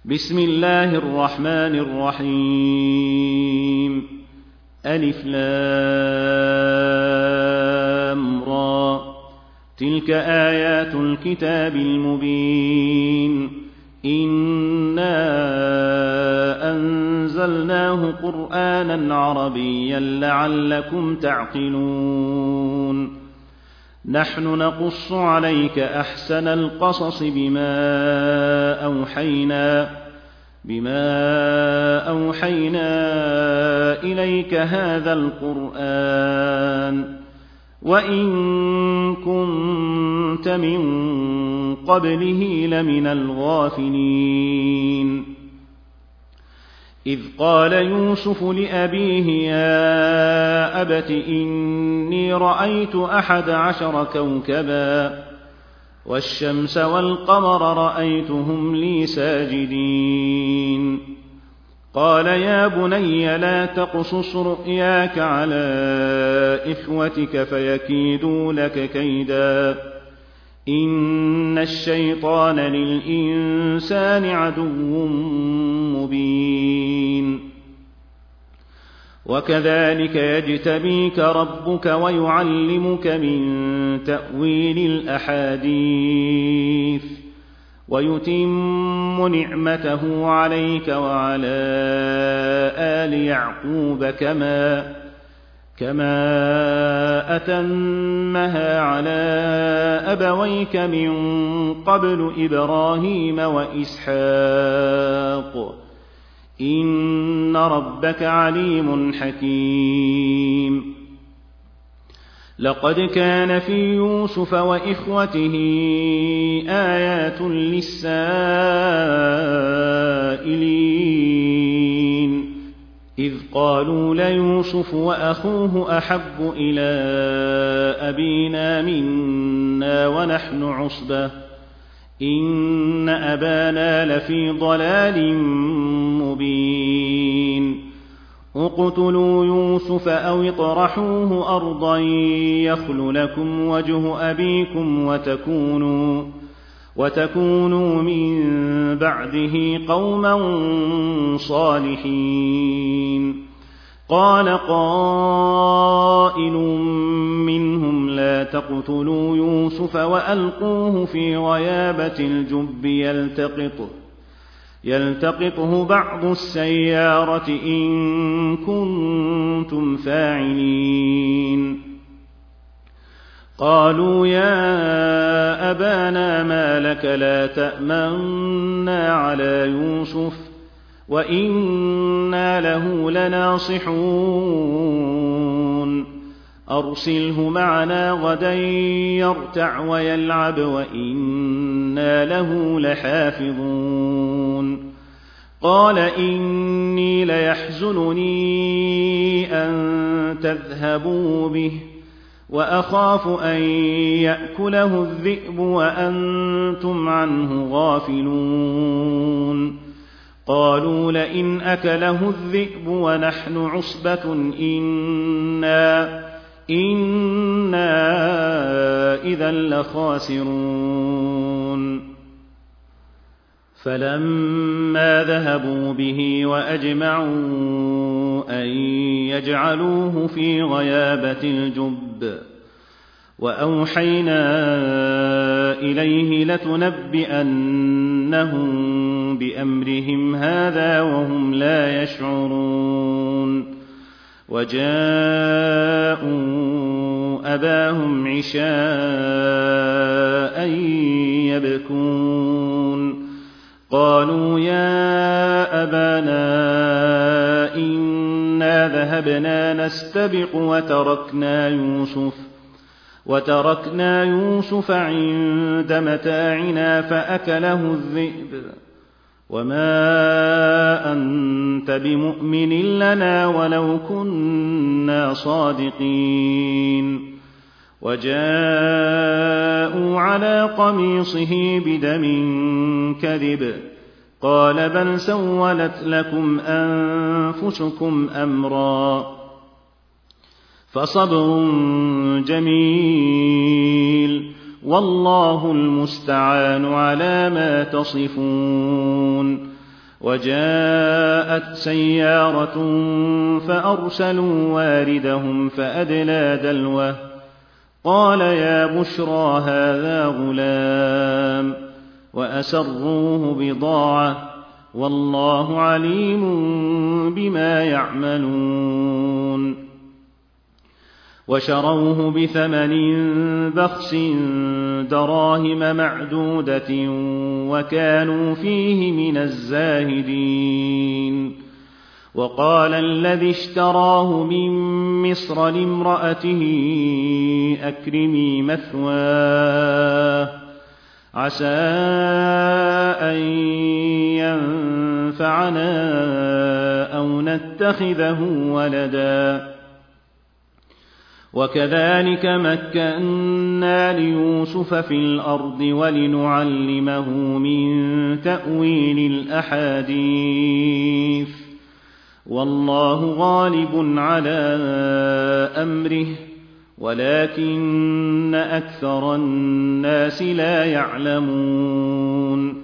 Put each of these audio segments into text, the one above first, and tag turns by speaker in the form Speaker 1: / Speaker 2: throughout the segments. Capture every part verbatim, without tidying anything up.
Speaker 1: بسم الله الرحمن الرحيم. ألف لام را، تلك آيات الكتاب المبين. إنا أنزلناه قرآنا عربيا لعلكم تعقلون. نحن نقص عليك أحسن القصص بما أوحينا بما أوحينا إليك هذا القرآن وإن كنت من قبله لمن الغافلين. إذ قال يوسف لأبيه يا أبت إني رأيت أحد عشر كوكبا والشمس والقمر رأيتهم لي ساجدين. قال يا بني لا تقصص رؤياك على إخوتك فيكيدوا لك كيدا إن الشيطان للإنسان عدو مبين. وكذلك يجتبيك ربك ويعلمك من تأويل الأحاديث ويتم نعمته عليك وعلى آل يعقوب كما كما أتمها على أبويك من قبل إبراهيم وإسحاق إن ربك عليم حكيم. لقد كان في يوسف وإخوته آيات للسائلين إذ قالوا ليوسف وأخوه أحب إلى أبينا منا ونحن عصبة إن أبانا لفي ضلال مبين. اقتلوا يوسف أو اطرحوه أرضا يخل لكم وجه أبيكم وتكونوا وتكونوا من بعده قوما صالحين. قال قائل منهم لا تقتلوا يوسف وألقوه في غيابة الجب يلتقطه يلتقطه بعض السيارة إن كنتم فاعلين. قالوا يا أبانا ما لك لا تأمنا على يوسف وإنا له لناصحون أرسله معنا غدا يرتع ويلعب وإنا له لحافظون. قال إني ليحزنني أن تذهبوا به وأخاف أن يأكله الذئب وأنتم عنه غافلون. قالوا لئن أكله الذئب ونحن عصبة إنا إنا إذا لخاسرون. فلما ذهبوا به وأجمعوا أن يجعلوه في غيابة الجب وأوحينا إليه لتنبئنهم بأمرهم هذا وهم لا يشعرون. وجاءوا أباهم عشاء يبكون. قالوا يا أبانا إنا ذهبنا نستبق وتركنا يوسف وتركنا يوسف عند متاعنا فأكله الذئب وما أنت بمؤمن لنا ولو كنا صادقين. وجاءوا على قميصه بدم كذب قال بل سولت لكم أنفسكم أمرا فصبر جميل والله المستعان على ما تصفون. وجاءت سيارة فأرسلوا واردهم فأدلى دلوه قال يا بشرى هذا غلام وأسروه بضاعة والله عليم بما يعملون وشروه بثمن بخس دراهم معدودة وكانوا فيه من الزاهدين وقال الذي اشتراه من مصر لامرأته أكرمي مثواه عسى أن ينفعنا أو نتخذه ولدا وكذلك مكنا ليوسف في الأرض ولنعلمه من تأويل الأحاديث والله غالب على أمره ولكن أكثر الناس لا يعلمون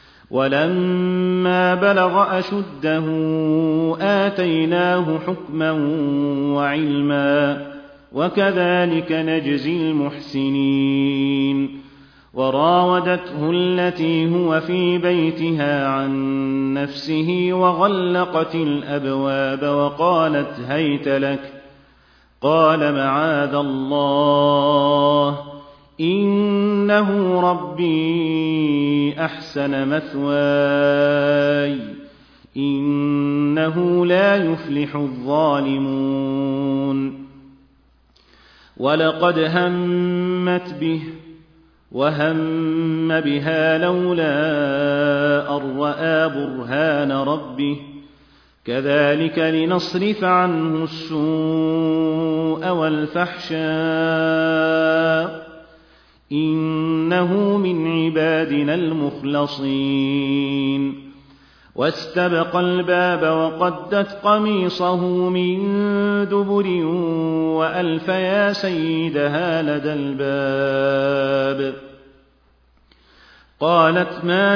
Speaker 1: ولما بلغ أشده آتيناه حكما وعلما وكذلك نجزي المحسنين وراودته التي هو في بيتها عن نفسه وغلقت الأبواب وقالت هيت لك قال معاذ الله إنه ربي أحسن مثواي إنه لا يفلح الظالمون ولقد همت به وهم بها لولا أن رأى برهان ربه كذلك لنصرف عنه السوء والفحشاء إنه من عبادنا المخلصين واستبق الباب وقدت قميصه من دبر وألف يا سيدها لدى الباب قالت ما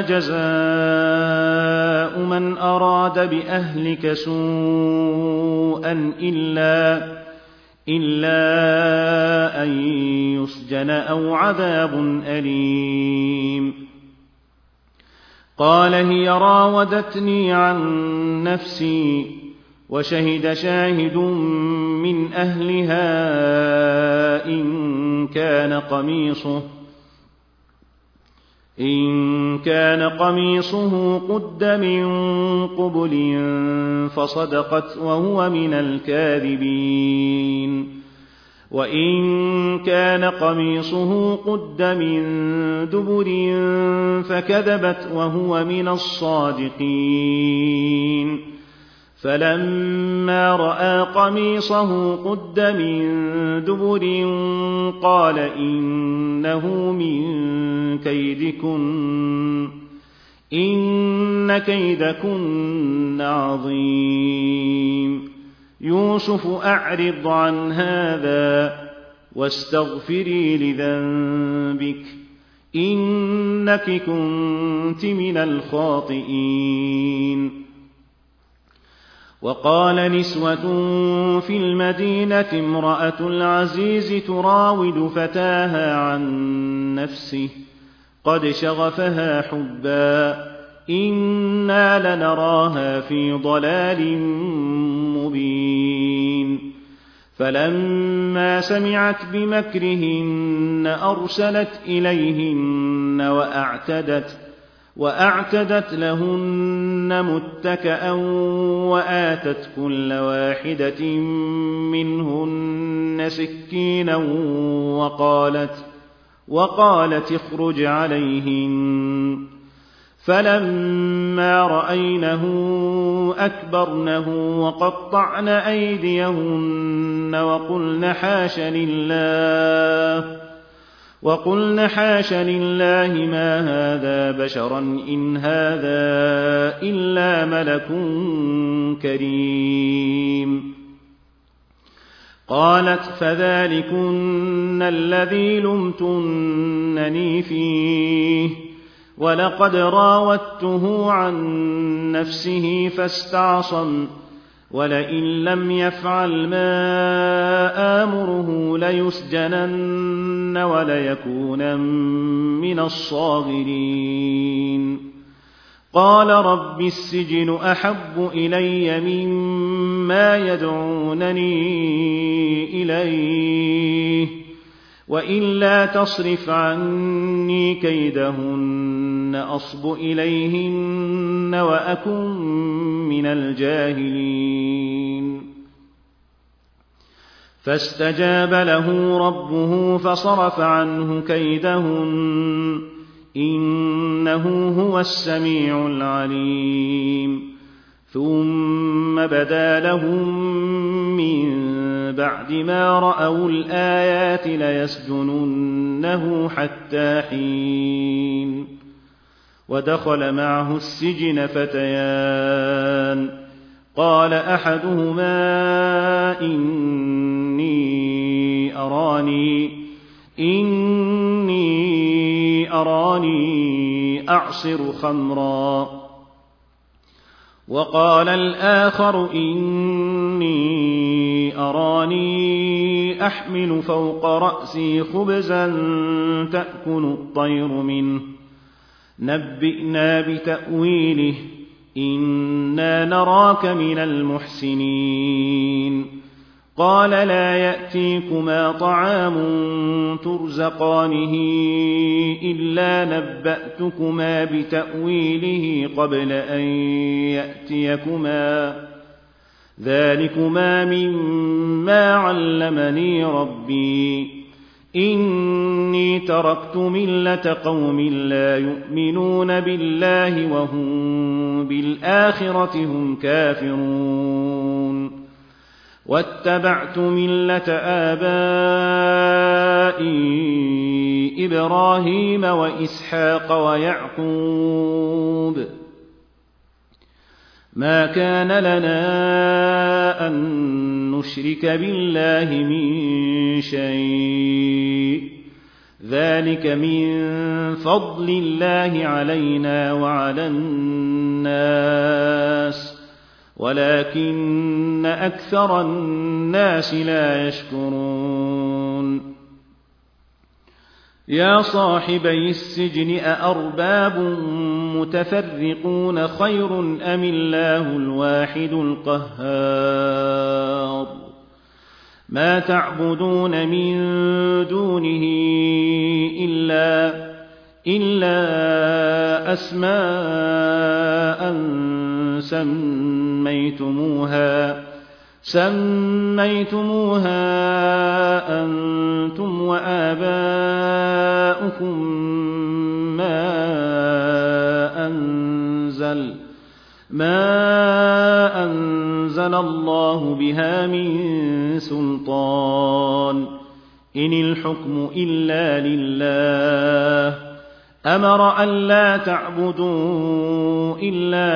Speaker 1: جزاء من أراد بأهلك سوءا إلا, إلا أن يسجن أو عذاب أليم قال هي راودتني عن نفسي وشهد شاهد من أهلها إن كان قميصه إن كان قميصه قد من قبل فصدقت وهو من الكاذبين وإن كان قميصه قد من دبر فكذبت وهو من الصادقين فلما رأى قميصه قد من دبر قال إنه من كيدكن إن كيدكن عظيم يوسف أعرض عن هذا واستغفري لذنبك إنك كنت من الخاطئين وقال نسوة في المدينة امرأة العزيز تراود فتاها عن نفسه قد شغفها حبا إنا لنراها في ضلال مبين فلما سمعت بمكرهن أرسلت إليهن وأعتدت وأعتدت لهن متكأ وآتت كل واحدة منهن سكينا وقالت وقالت اخرج عليهن فلما رأينه أكبرنه وقطعن أيديهن وقلن حاش لله وقلن حاش لله ما هذا بشرا إن هذا إلا ملك كريم قالت فذلكن الذي لمتنني فيه ولقد راودته عن نفسه فاستعصم ولئن لم يفعل ما آمره ليسجنن وليكونن من الصاغرين قال رب السجن أحب إلي مما يدعونني إليه وإلا تصرف عني كيدهن أصب إليهن وأكن من الجاهلين فاستجاب له ربه فصرف عنه كيدهن إنه هو السميع العليم ثم بدا لهم من بعد ما رأوا الآيات ليسجننه حتى حين ودخل معه السجن فتيان قال أحدهما إني أراني إني أراني أعصر خمرا وقال الآخر إني أراني أحمل فوق رأسي خبزا تأكل الطير منه نبئنا بتأويله إنا نراك من المحسنين قال لا يأتيكما طعام ترزقانه إلا نبأتكما بتأويله قبل أن يأتيكما ذلكما مما علمني ربي إني تركت ملة قوم لا يؤمنون بالله وهم بالآخرة هم كافرون واتبعت ملة آبائي إبراهيم وإسحاق ويعقوب ما كان لنا أن نشرك بالله من شيء ذلك من فضل الله علينا وعلى الناس ولكن أكثر الناس لا يشكرون يا صاحبي السجن أأرباب متفرقون خير أم الله الواحد القهار ما تعبدون من دونه إلا, إلا أسماء سميتموها سميتموها أنتم وآباؤكم ما أنزل ما أنزل الله بها من سلطان إن الحكم إلا لله أمر أن لا تعبدوا إلا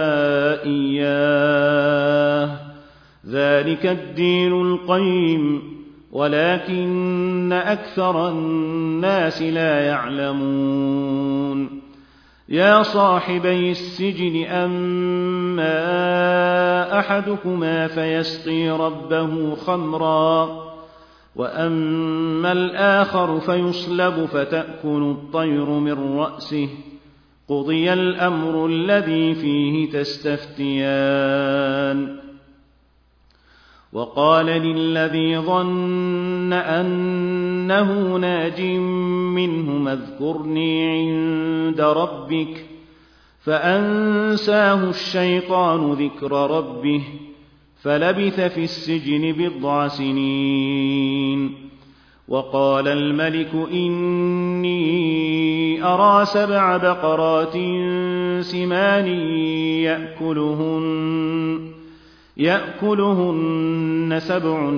Speaker 1: إياه ذلك الدين القيم ولكن أكثر الناس لا يعلمون يا صاحبي السجن أما أحدكما فيسقي ربه خمرا وأما الآخر فيصلب فتأكل الطير من رأسه قضي الأمر الذي فيه تستفتيان وقال للذي ظن أنه ناج منه اذكرني عند ربك فأنساه الشيطان ذكر ربه فلبث في السجن بضع سنين وقال الملك إني أرى سبع بقرات سمان يأكلهن يأكلهن سبع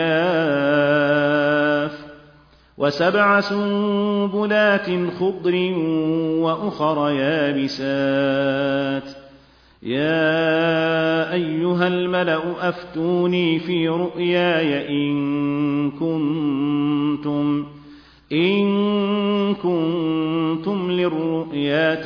Speaker 1: عجاف وسبع سنبلات خضر وأخر يابسات يا أيها الملأ أفتوني في رؤياي إن كنتم إن كنتم للرؤيا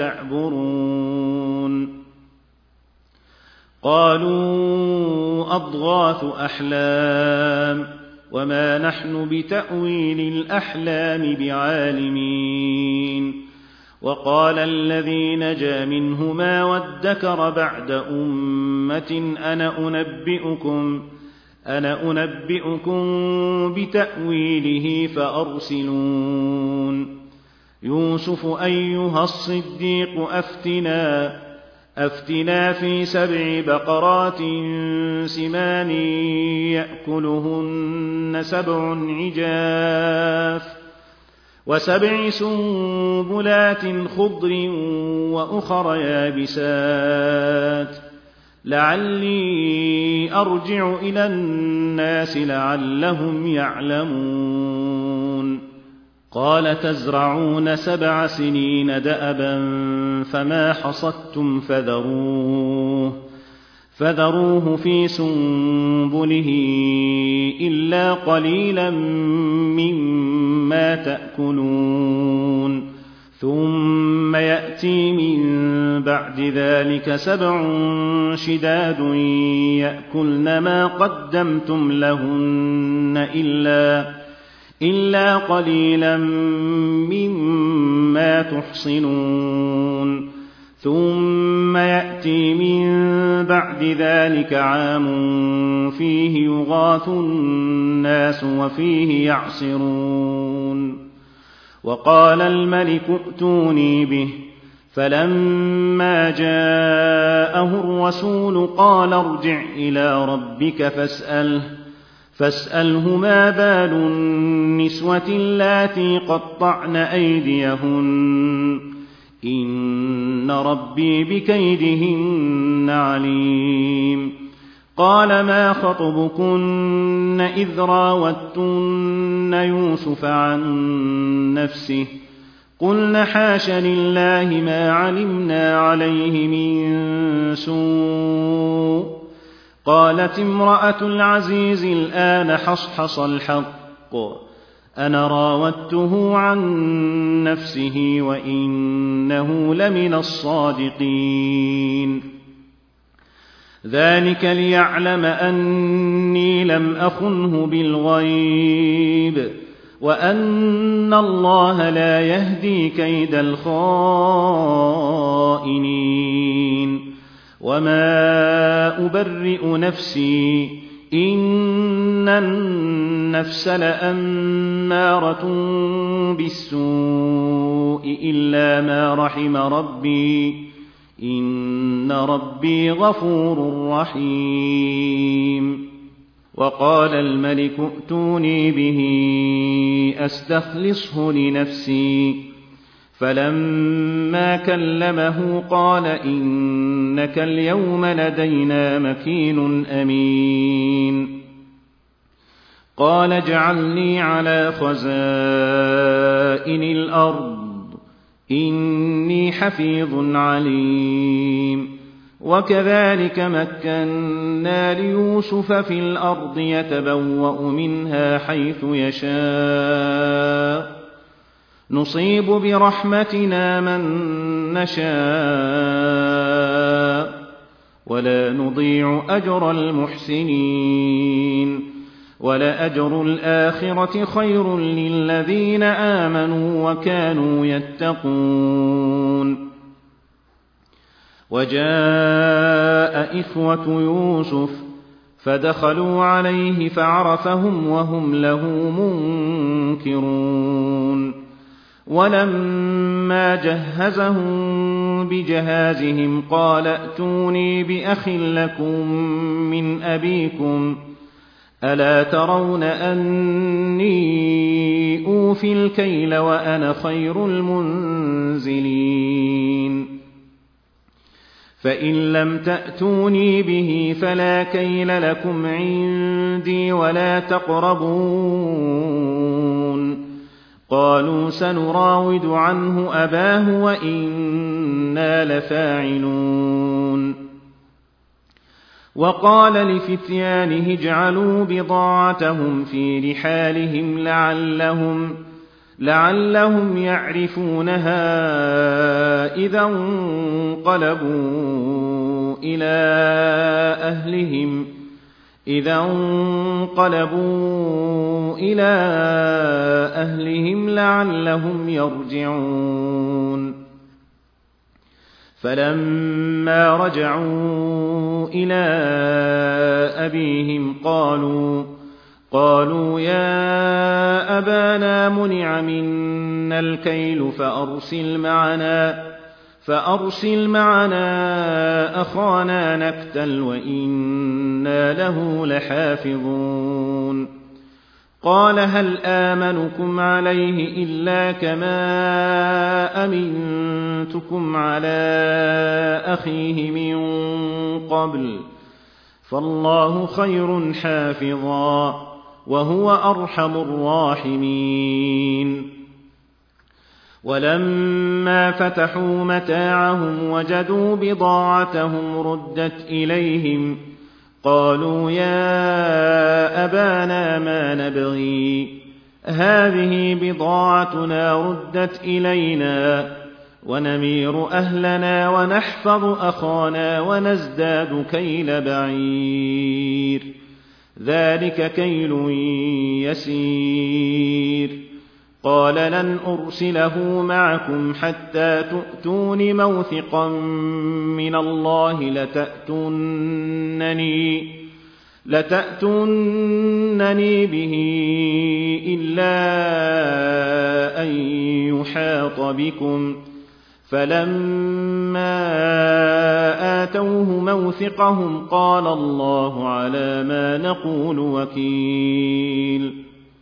Speaker 1: قالوا أضغاث أحلام وما نحن بتأويل الأحلام بعالمين. وقال الذي نجا منهما وادكر بعد أمة أنا أنبئكم أنا أنبئكم بتأويله فأرسلون. يوسف أيها الصديق أفتنا أفتنا في سبع بقرات سمان يأكلهن سبع عجاف وسبع سنبلات خضر وأخر يابسات لعلي أرجع إلى الناس لعلهم يعلمون. قال تزرعون سبع سنين دأبا فما حصدتم فذروه فذروه في سنبله إلا قليلا مما تأكلون. ثم يأتي من بعد ذلك سبع شداد يأكلن ما قدمتم لهن إلا إلا قليلا مما تحصنون. ثم يأتي من بعد ذلك عام فيه يغاث الناس وفيه يعصرون. وقال الملك ائتوني به فلما جاءه الرسول قال ارجع إلى ربك فاسأله فاسأله ما بال النسوة اللاتي قطعن أيديهن إن ربي بكيدهن عليم. قال ما خطبكن إذ راوتن يوسف عن نفسه قلن حاش لله ما علمنا عليه من سوء. قالت امرأة العزيز الآن حصحص الحق أنا راودته عن نفسه وإنه لمن الصادقين. ذلك ليعلم أني لم أخنه بالغيب وأن الله لا يهدي كيد الخائنين. وما أبرئ نفسي إن النفس لأمارة بالسوء إلا ما رحم ربي إن ربي غفور رحيم. وقال الملك ائتوني به أستخلصه لنفسي فلما كلمه قال إنك اليوم لدينا مكين أمين. قال اجعلني على خزائن الأرض إني حفيظ عليم. وكذلك مكنا ليوسف في الأرض يتبوأ منها حيث يشاء نصيب برحمتنا من نشاء ولا نضيع أجر المحسنين. ولأجر الآخرة خير للذين آمنوا وكانوا يتقون. وجاء إخوة يوسف فدخلوا عليه فعرفهم وهم له منكرون. ولما جهزهم بجهازهم قال ائتوني بأخ لكم من أبيكم ألا ترون أني أوفي الكيل وأنا خير المنزلين. فإن لم تأتوني به فلا كيل لكم عندي ولا تقربون. قالوا سنراود عنه أباه وإنا لفاعلون. وقال لفتيانه اجعلوا بضاعتهم في رحالهم لعلهم, لعلهم يعرفونها إذا انقلبوا إلى أهلهم إذا انقلبوا إلى أهلهم لعلهم يرجعون فلما رجعوا إلى أبيهم قالوا قالوا يا أبانا منع منا الكيل فأرسل معنا فأرسل معنا أخانا نكتل وإنا له لحافظون قال هل آمنكم عليه إلا كما أمنتكم على أخيه من قبل فالله خير حافظا وهو أرحم الراحمين ولما فتحوا متاعهم وجدوا بضاعتهم ردت إليهم قالوا يا أبانا ما نبغي هذه بضاعتنا ردت إلينا ونمير أهلنا ونحفظ أخانا ونزداد كيل بعير ذلك كيل يسير قال لن أرسله معكم حتى تؤتون موثقا من الله لتأتونني, لتأتونني به إلا أن يحاط بكم فلما آتوه موثقهم قال الله على ما نقول وكيل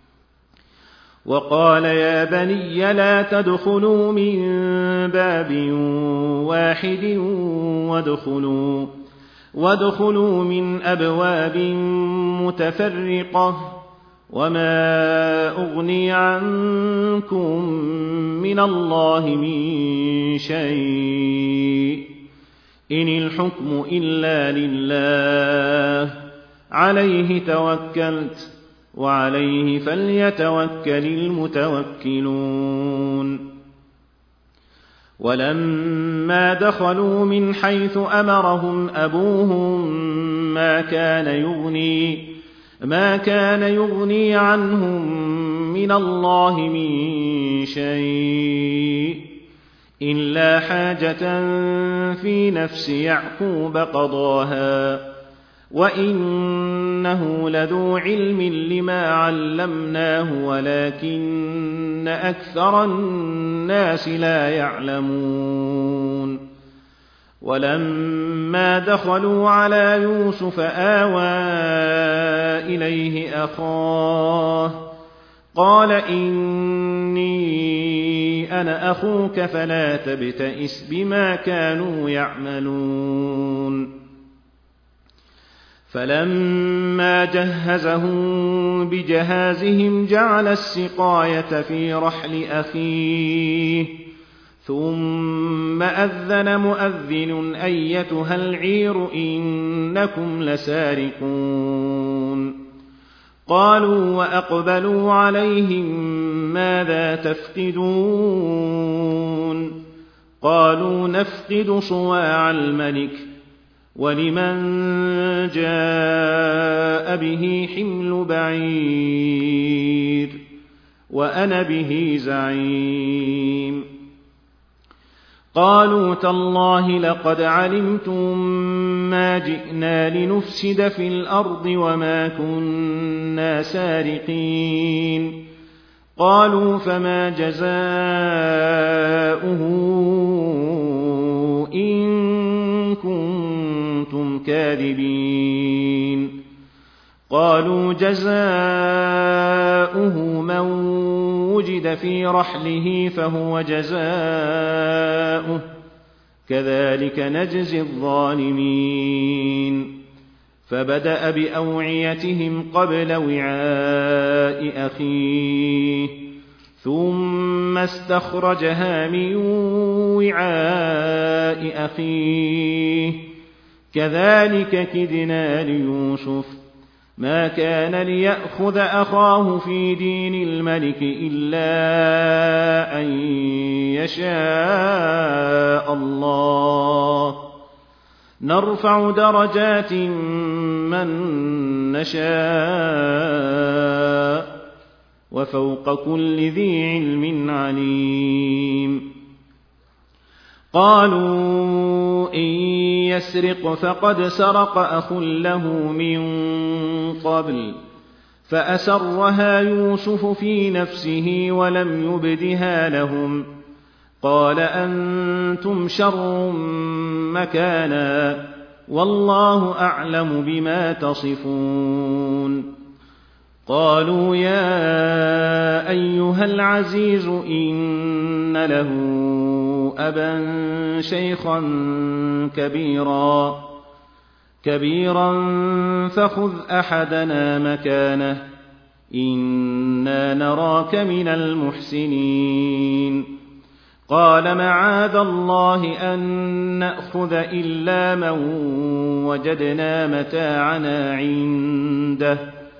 Speaker 1: وقال يا بني لا تدخلوا من باب واحد وادخلوا, وادخلوا من أبواب متفرقة وما أغني عنكم من الله من شيء إن الحكم إلا لله عليه توكلت وعليه فليتوكل المتوكلون ولما دخلوا من حيث أمرهم أبوهم ما كان يغني ما كان يغني عنهم من الله من شيء إلا حاجة في نفس يعقوب قضاها وإنه لذو علم لما علمناه ولكن أكثر الناس لا يعلمون ولما دخلوا على يوسف آوى إليه أخاه قال إني أنا أخوك فلا تبتئس بما كانوا يعملون فلما جهزهم بجهازهم جعل السقاية في رحل أخيه ثم أذن مؤذن أيتها العير إنكم لسارقون قالوا وأقبلوا عليهم ماذا تفقدون قالوا نفقد صواع الملك ولمن جاء به حمل بعير وأنا به زعيم قالوا تالله لقد علمتم ما جئنا لنفسد في الأرض وما كنا سارقين قالوا فما جزاؤه إن كنتم كاذبين قالوا جزاؤه من وجد في رحله فهو جزاؤه كذلك نجزي الظالمين فبدأ بأوعيتهم قبل وعاء أخيه ثم استخرجها من وعاء أخيه كذلك كدنا ليوسف ما كان ليأخذ أخاه في دين الملك إلا أن يشاء الله نرفع درجات من نشاء وفوق كل ذي علم عليم. قالوا إن يسرق فقد سرق أخ له من قبل فأسرها يوسف في نفسه ولم يبدها لهم قال أنتم شر مكانا والله أعلم بما تصفون. قالوا يا أيها العزيز إن له أبا شيخا كبيرا كبيرا فخذ أحدنا مكانه إنا نراك من المحسنين. قال معاذ الله أن نأخذ إلا من وجدنا متاعنا عنده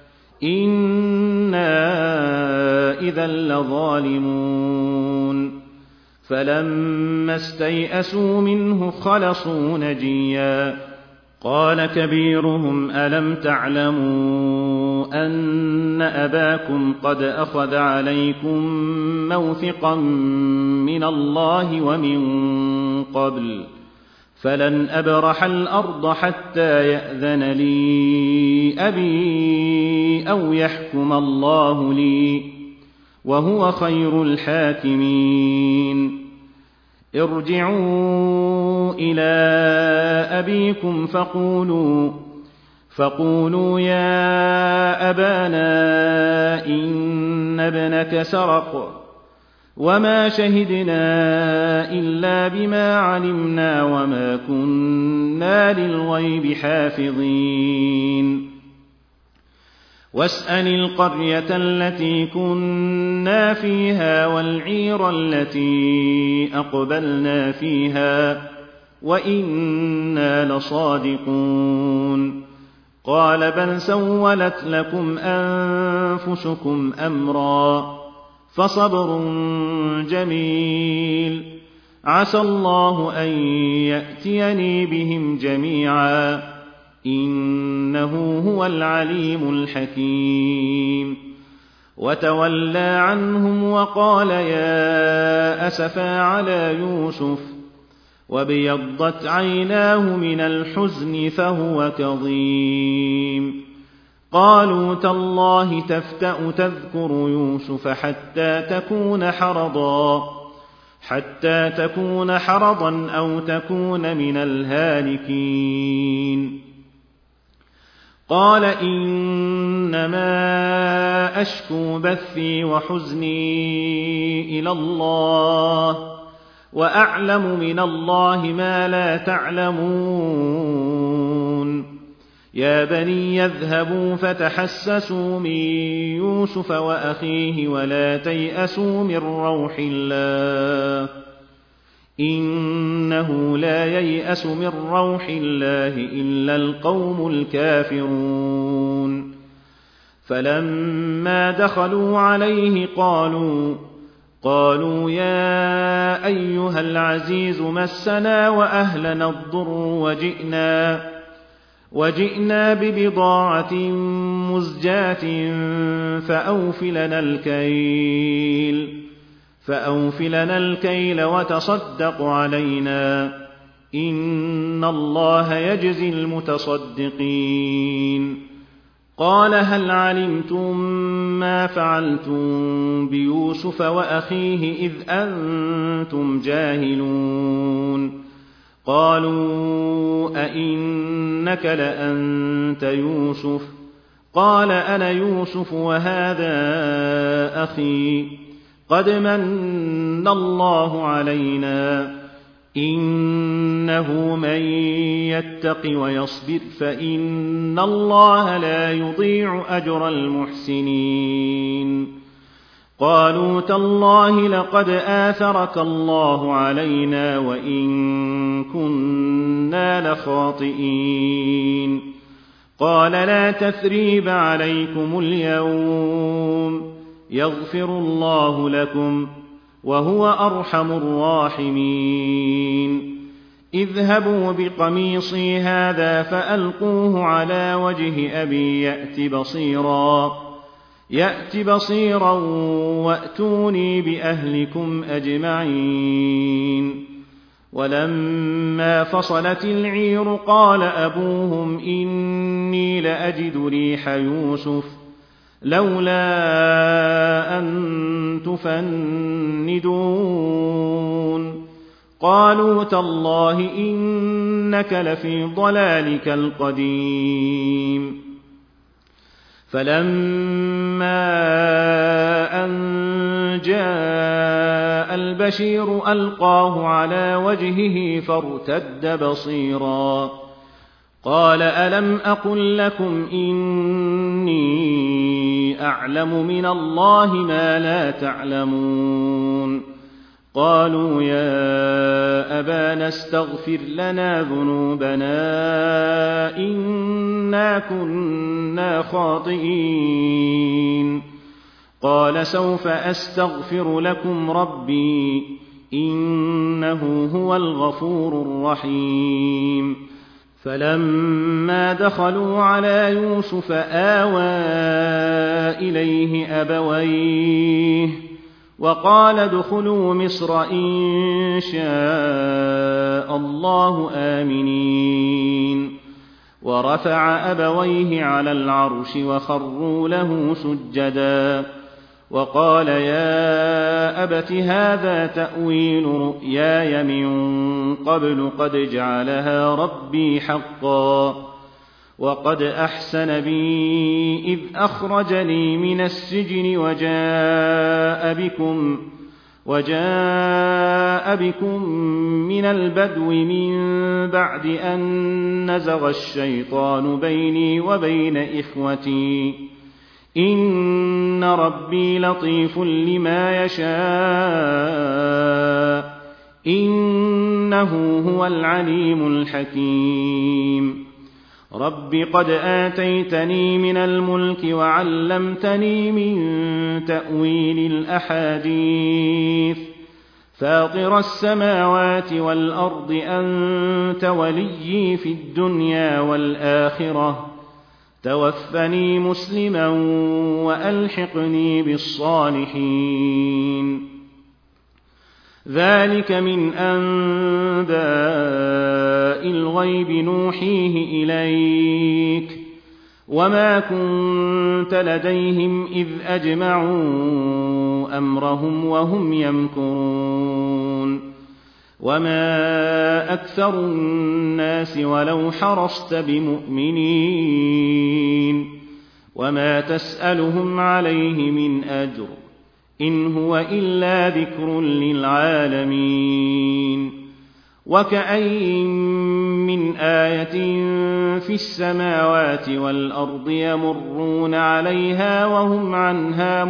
Speaker 1: إنا إذا لظالمون. فلما استيئسوا منه خلصوا نجيا. قال كبيرهم ألم تعلموا أن أباكم قد أخذ عليكم موثقا من الله ومن قبل فلن أبرح الأرض حتى يأذن لي أبي أو يحكم الله لي وهو خير الحاكمين. ارجعوا إلى أبيكم فقولوا فقولوا يا أبانا إن ابنك سرق وما شهدنا إلا بما علمنا وما كنا للغيب حافظين. واسأل القرية التي كنا فيها والعير التي أقبلنا فيها وإنا لصادقون. قال بل سولت لكم أنفسكم أمرا فصبر جميل عسى الله أن يأتيني بهم جميعا إنه هو العليم الحكيم. وتولى عنهم وقال يا أسفا على يوسف وابيضت عيناه من الحزن فهو كظيم. قالوا تالله تفتأ تذكر يوسف حتى تكون حرضا حتى تكون حرضا أو تكون من الهالكين. قال إنما أشكو بثي وحزني إلى الله وأعلم من الله ما لا تعلمون. يا بني يذهبوا فتحسسوا من يوسف وأخيه ولا تيأسوا من روح الله إنه لا ييأس من روح الله إلا القوم الكافرون. فلما دخلوا عليه قالوا قالوا يا أيها العزيز مسنا وأهلنا الضر وجئنا وجئنا ببضاعة مزجاة فأوفلنا الكيل فأوفلنا الكيل وتصدق علينا إن الله يجزي المتصدقين. قال هل علمتم ما فعلتم بيوسف وأخيه إذ أنتم جاهلون. قالوا أئنك لأنت يوسف قال أنا يوسف وهذا أخي قد من الله علينا إنه من يتق ويصبر فإن الله لا يضيع أجر المحسنين. قالوا تالله لقد آثرك الله علينا وإن كنا لخاطئين. قال لا تثريب عليكم اليوم يغفر الله لكم وهو أرحم الراحمين. اذهبوا بقميصي هذا فألقوه على وجه أبي يأت بصيرا يأت بصيرا وأتوني بأهلكم أجمعين. ولما فصلت العير قال أبوهم إني لأجد ريح يوسف لولا أن تفندون قالوا تالله إنك لفي ضلالك القديم. فلما أن جاء البشير ألقاه على وجهه فارتد بصيرا قال ألم أقل لكم إني أعلم من الله ما لا تعلمون قالوا يا أبانا استغفر لنا ذنوبنا إنا كنا خاطئين قال سوف أستغفر لكم ربي إنه هو الغفور الرحيم. فلما دخلوا على يوسف آوى إليه أبويه وقال ادخلوا مصر إن شاء الله آمنين ورفع أبويه على العرش وخروا له سجدا وقال يا أبت هذا تأويل رؤياي من قبل قد جعلها ربي حقا وقد أحسن بي إذ أخرجني من السجن وجاء بكم وجاء بكم من البدو من بعد أن نزغ الشيطان بيني وبين إخوتي إن ربي لطيف لما يشاء إنه هو العليم الحكيم. رب قد آتيتني من الملك وعلمتني من تأويل الأحاديث فاطر السماوات والأرض أنت وليي في الدنيا والآخرة توفني مسلما وألحقني بالصالحين. ذلك من أنباء الغيب نوحيه إليك وما كنت لديهم إذ أجمعوا أمرهم وهم يمكرون وما أكثر الناس ولو حرصت بمؤمنين وما تسألهم عليه من أجر إن هو إلا ذكر للعالمين. وكأين من آية في السماوات والأرض يمرون عليها وهم عنها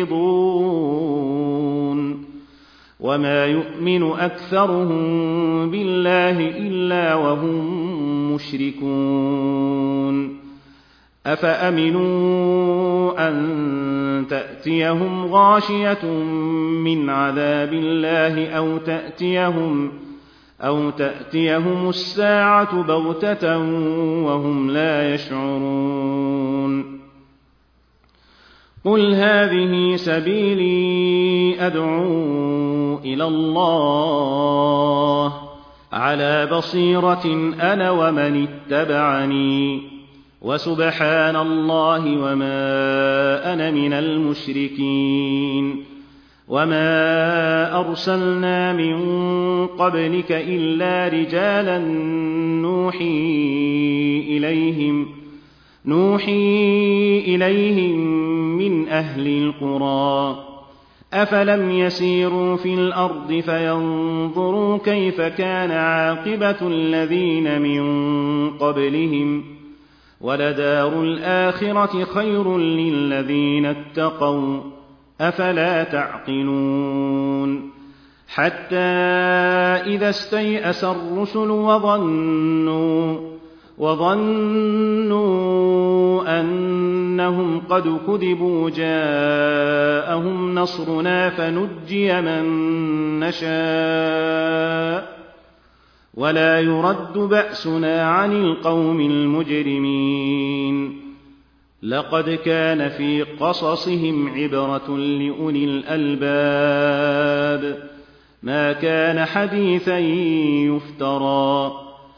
Speaker 1: معرضون وما يؤمن أكثرهم بالله إلا وهم مشركون. أفأمنوا أن تأتيهم غاشية من عذاب الله أو تأتيهم أو تأتيهم الساعة بغتة وهم لا يشعرون. قل هذه سبيلي أدعو إلى الله على بصيرة أنا ومن اتبعني وسبحان الله وما أنا من المشركين. وما أرسلنا من قبلك إلا رجالا نوحي إليهم نوحي إليهم من أهل القرى أفلم يسيروا في الأرض فينظروا كيف كان عاقبة الذين من قبلهم ولدار الآخرة خير للذين اتقوا أفلا تعقلون. حتى إذا استيأس الرسل وظنوا وظنوا أنهم قد كذبوا جاءهم نصرنا فنجي من نشاء ولا يرد بأسنا عن القوم المجرمين لقد كان في قصصهم عبرة لأولي الألباب ما كان حديثا يفترى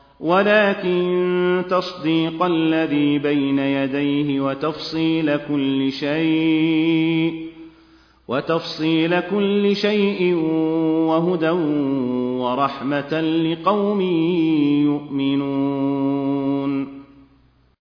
Speaker 1: ولكن تصديق الذي بين يديه وتفصيل كل شيء وتفصيل كل شيء وهدى ورحمة لقوم يؤمنون